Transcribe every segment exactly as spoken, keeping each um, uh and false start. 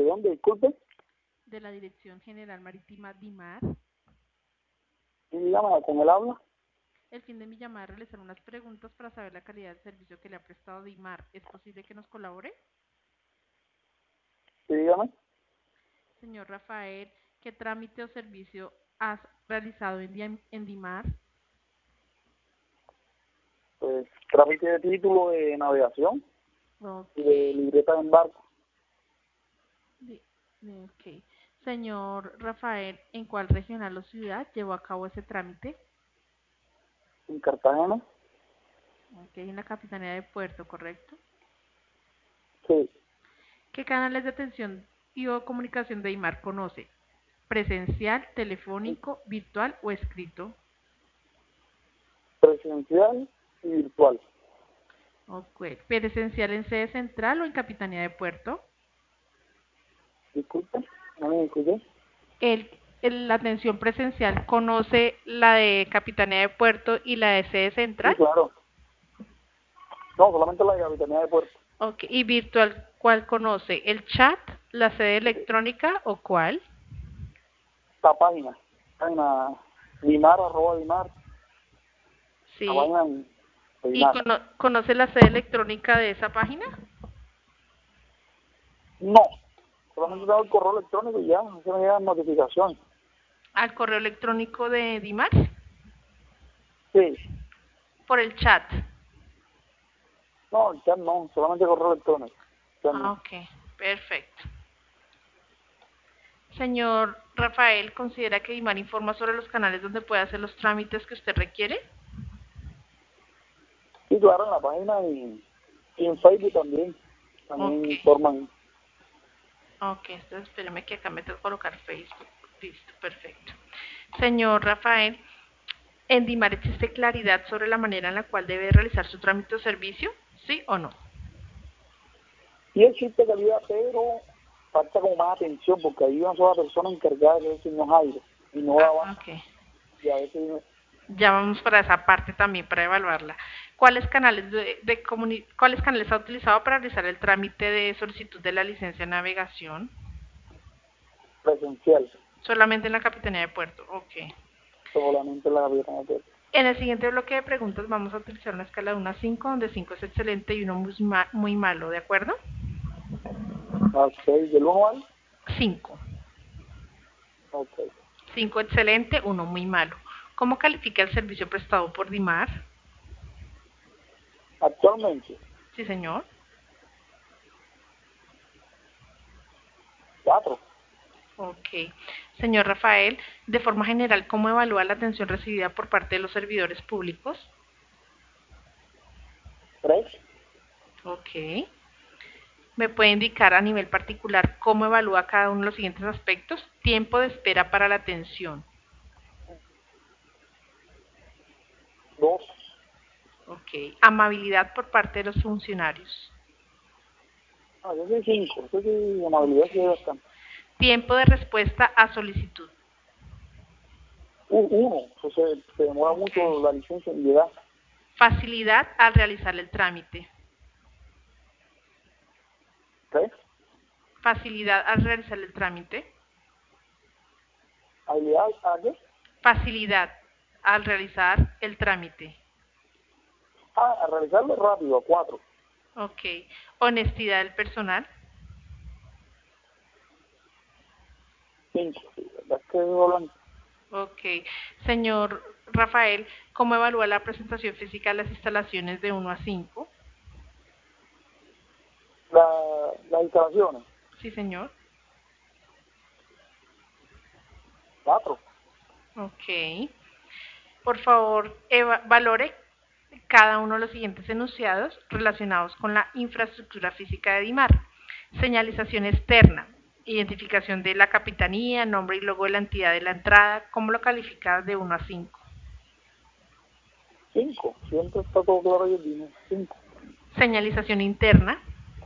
dónde? Disculpe. de la Dirección General Marítima DIMAR. ¿Sí, dígame, con el habla? El fin de mi llamada es realizar unas preguntas para saber la calidad del servicio que le ha prestado DIMAR. ¿Es posible que nos colabore? Sí, dígame. Señor Rafael, ¿qué trámite o servicio has realizado en, Dia- en DIMAR? Pues trámite de título de navegación y Ok. de libreta de embarque Di- di- ok. Señor Rafael, ¿en cuál regional o ciudad llevó a cabo ese trámite? en Cartagena. Ok, en la Capitanía de Puerto, ¿correcto? Sí, ¿Qué canales de atención y o comunicación de DIMAR conoce? ¿Presencial, telefónico, virtual o escrito? presencial y virtual. Ok. ¿Presencial en sede central o en Capitanía de Puerto? Disculpe, no me escuché. El, el- la atención presencial conoce la de Capitanía de Puerto y la de sede Sí, central. claro. No, solamente la de Capitanía de Puerto. Ok. ¿Y virtual cuál conoce? ¿El chat, la sede electrónica o cuál? La página, página Dimar, arroba Dimar, la Sí. página de ¿Y Dimar. cono- conoce la sede electrónica de esa página? No, solamente tengo el correo electrónico y ya, no se me llegan notificaciones. ¿Al correo electrónico de DIMAR? Sí, Por el chat. no, el chat no, solamente correo electrónico. Chat Ah, no. ok. Perfecto. Señor Rafael, ¿considera que DIMAR informa sobre los canales donde puede hacer los trámites que usted requiere? Sí, claro, en la página y, y en Facebook también, también Ok. informan. Ok, entonces espéreme que acá me tengo que colocar Facebook. Listo, perfecto. Señor Rafael, ¿en DIMAR existe claridad sobre la manera en la cual debe realizar su trámite o servicio? ¿Sí o no? Sí existe calidad, pero falta como más atención, porque hay una sola persona encargada de eso, no Jairo, y no da Ah, más, ok. y a veces Ya vamos para esa parte también para evaluarla. ¿Cuáles canales de, de comuni- cuáles canales ha utilizado para realizar el trámite de solicitud de la licencia de navegación? presencial, Solamente en la Capitanía de Puerto. Ok. solamente la Capitanía de Puerto. En el siguiente bloque de preguntas vamos a utilizar una escala de uno a cinco, donde cinco es excelente y uno muy, ma- muy malo, ¿de acuerdo? Ok, del uno al, cinco. ok. cinco excelente, uno muy malo. ¿Cómo califica el servicio prestado por DIMAR? Actualmente, Sí, señor. cuatro, Ok. Señor Rafael, de forma general, ¿cómo evalúa la atención recibida por parte de los servidores públicos? tres, Ok. ¿Me puede indicar a nivel particular cómo evalúa cada uno de los siguientes aspectos? Tiempo de espera para la atención. dos, Ok. Amabilidad por parte de los funcionarios. ah, yo soy cinco, eso sí, amabilidad sí es Ok. bastante. Tiempo de respuesta a solicitud. U- Uno, eso se, se demora Ok. mucho la licencia en llegar. Facilidad al realizar el trámite. Tres, Facilidad al realizar el trámite. habilidad, ¿a qué? Facilidad al realizar el trámite. Ah, a realizarlo rápido, a cuatro, Ok. Honestidad del personal. cinco, sí, la verdad es que hablan Ok. Señor Rafael, ¿cómo evalúa la presentación física de las instalaciones de uno a cinco? la, las instalaciones, Sí, señor. cuatro, Ok. Por favor, eva- valore cada uno de los siguientes enunciados relacionados con la infraestructura física de DIMAR. Señalización externa, identificación de la capitanía, nombre y logo de la entidad de la entrada, ¿cómo lo califica de uno a cinco? cinco, siempre está todo claro y el dinero, cinco, Señalización interna,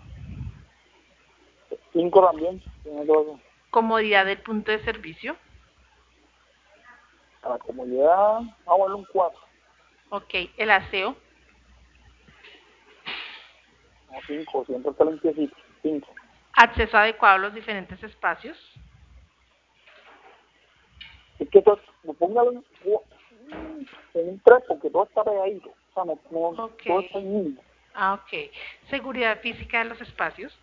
cinco también, tiene todo. comodidad del punto de servicio, A la comodidad, vamos a darle un cuatro, ok, el aseo, no cinco, siempre está limpiecito, cinco, Acceso adecuado a los diferentes espacios. Es que todo, póngalo en, en un tres porque todo está pegadito. O sea, no, no Ok. todo está en uno. Ah, ok. Seguridad física de los espacios.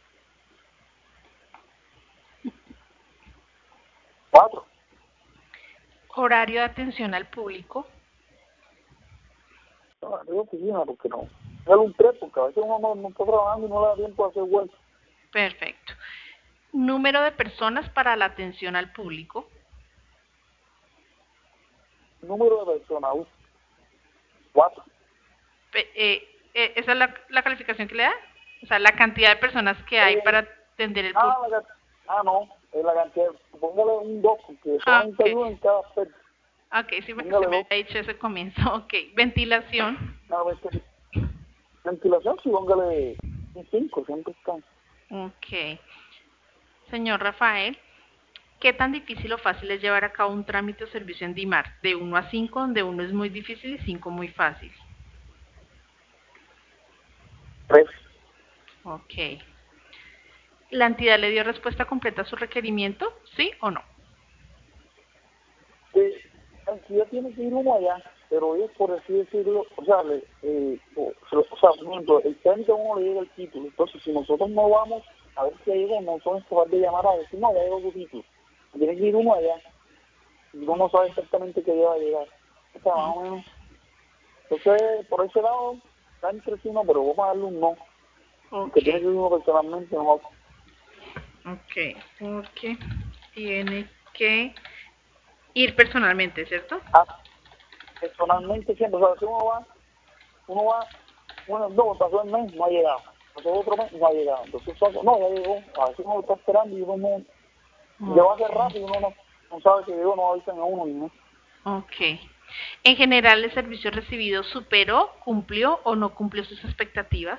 Cuatro. Horario de atención al público. No, digo oficina porque no. Póngale un tres porque a veces uno no, no está trabajando y no le da tiempo a hacer vueltas. Perfecto. Número de personas para la atención al público. Número de personas, uh, cuatro. Pe eh, eh, ¿Esa es la, la calificación que le da? O sea, la cantidad de personas que hay Eh, para atender el ah, público. la, ah, no, es la cantidad. Póngale un dos porque Ah, solamente hay ok. uno en cada aspecto. Ok, sí, porque Póngale se me dos. había dicho ese comienzo. Ok. Ventilación. A ver, que- ventilación, sí, póngale un cinco, siempre están. Ok. Señor Rafael, ¿qué tan difícil o fácil es llevar a cabo un trámite o servicio en DIMAR? De uno a cinco, donde uno es muy difícil y cinco muy fácil. Tres. Ok. ¿La entidad le dio respuesta completa a su requerimiento? ¿Sí o no? Eh, aunque ya tiene que ir uno allá, pero es por así decirlo, o sea, le, eh, o, o sea, por ejemplo, el técnico a uno le llega el título, entonces si nosotros no vamos a ver si llegó, no son capaces de llamar a decir, no, ya llegó tu título. Tiene que ir uno allá, y uno no sabe exactamente qué día va a llegar. O sea, más o menos. Entonces, por ese lado, está entre sí, no, pero vamos a darle un no. Ok. Que tiene que ir uno personalmente, no. Ok. Porque tiene que ir personalmente, ¿cierto? Ah, personalmente siempre, o sea, si uno va, uno va, bueno, no, pasó el mes, no ha llegado. Pasó otro mes, no ha llegado. Entonces, no, ya llegó. A veces uno está esperando y uno no, llegó a ser Ok. rápido, uno no, no sabe que llegó, no avisan a uno ni nada. Ok. En general, ¿el servicio recibido superó, cumplió o no cumplió sus expectativas?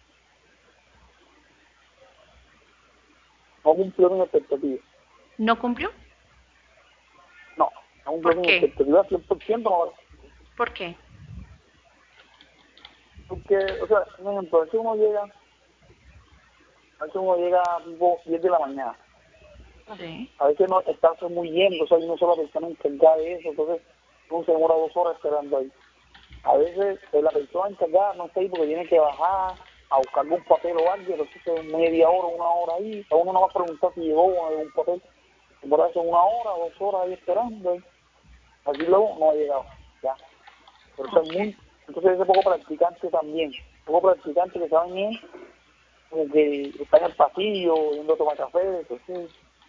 No cumplió mi expectativa. ¿No cumplió? No, no cumplió ¿Por mi qué? expectativa cien por ciento, no. ¿Por qué? Porque, o sea, por ejemplo, a veces uno llega, a veces uno llega tipo diez de la mañana. Sí. A veces no está muy lleno, o sea, hay una sola persona encargada de eso, entonces uno se demora dos horas esperando ahí. A veces eh, la persona encargada no está ahí porque tiene que bajar a buscar algún papel o algo, entonces es media hora, una hora ahí, a uno no va a preguntar si llegó algún papel, y por eso una hora, dos horas ahí esperando, y así luego no ha llegado, ya. Pero eso es Ok. muy, entonces ese poco practicante también, poco practicante que saben es como que está en el pasillo, yendo a tomar café, entonces,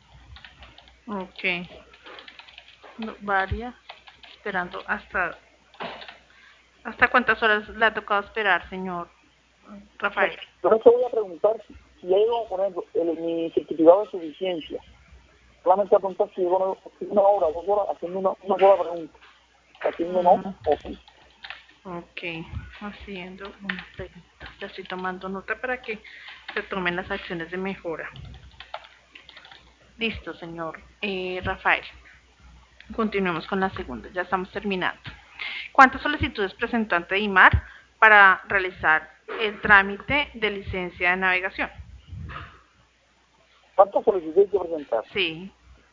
Ok. No, varias. Esperando hasta... ¿Hasta cuántas horas le ha tocado esperar, señor no, Rafael? yo no te voy a preguntar si, si ya llegó, por ejemplo, el, mi certificado de suficiencia, solamente a preguntar si llegó una, una hora, dos horas, haciendo una, una sola pregunta, haciendo no Mm, o sí. ok. Haciendo una pregunta. Ya estoy tomando nota para que se tomen las acciones de mejora. Listo, señor eh, Rafael. Continuemos con la segunda. Ya estamos terminando. ¿Cuántas solicitudes presentó ante DIMAR para realizar el trámite de licencia de navegación? ¿Cuántas solicitudes hay que presentar? Sí.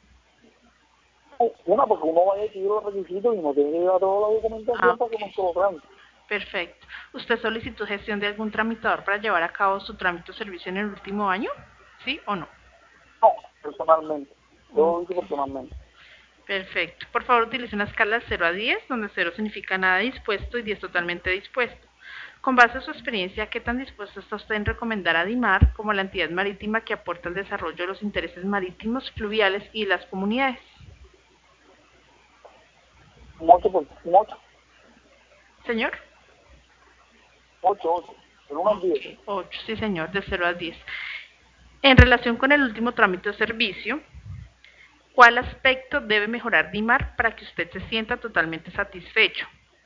Una, porque uno vaya a seguir los requisitos y no tiene que llevar toda la Ah, documentación para que ok. nos colocan. Perfecto. ¿Usted solicitó gestión de algún tramitador para llevar a cabo su trámite o servicio en el último año? ¿Sí o no? No, personalmente. Yo Ok. lo hice personalmente. Perfecto. Por favor, utilice una escala de cero a diez, donde cero significa nada dispuesto y diez totalmente dispuesto. Con base en su experiencia, ¿qué tan dispuesto está usted en recomendar a DIMAR como la entidad marítima que aporta al desarrollo de los intereses marítimos, fluviales y las comunidades? Un ocho, por, un ocho, Señor. ocho, ocho. El uno al Ok, diez. ocho, sí señor, de cero a diez. En relación con el último trámite o servicio, ¿cuál aspecto debe mejorar DIMAR para que usted se sienta totalmente satisfecho?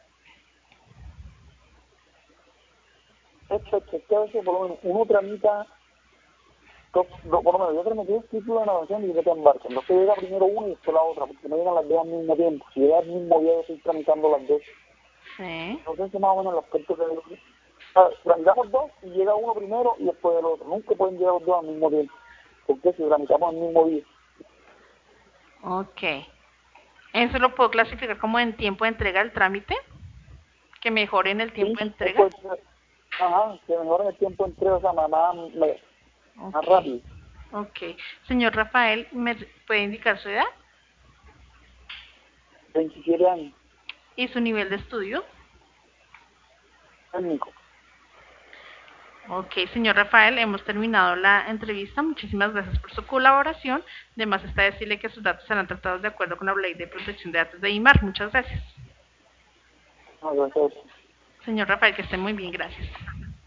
Esto es que a veces por lo menos uno tramita, dos, dos, por lo menos yo tramité un título de navegación y yo te embarco. Entonces llega primero una y después la otra, porque no llegan las dos al mismo tiempo. Si llega al mismo día yo estoy tramitando las dos. Sí. Entonces ese es más o menos el aspecto que o sea, tramitamos dos y llega uno primero y después el otro. Nunca pueden llegar los dos al mismo tiempo. porque si tramitamos el mismo día. Ok. ¿Eso lo puedo clasificar como en tiempo de entrega del trámite? ¿Que mejoren el tiempo Sí, de es entrega? pues, ajá, que mejoren el tiempo de entrega, o sea, más, más, más Ok. rápido. Ok. Señor Rafael, ¿me puede indicar su edad veintisiete años, y su nivel de estudio? técnico. Ok, señor Rafael, hemos terminado la entrevista. Muchísimas gracias por su colaboración. Además, está decirle que sus datos serán tratados de acuerdo con la Ley de Protección de Datos de I M A R. Muchas gracias. No, gracias. Señor Rafael, que esté muy bien, gracias.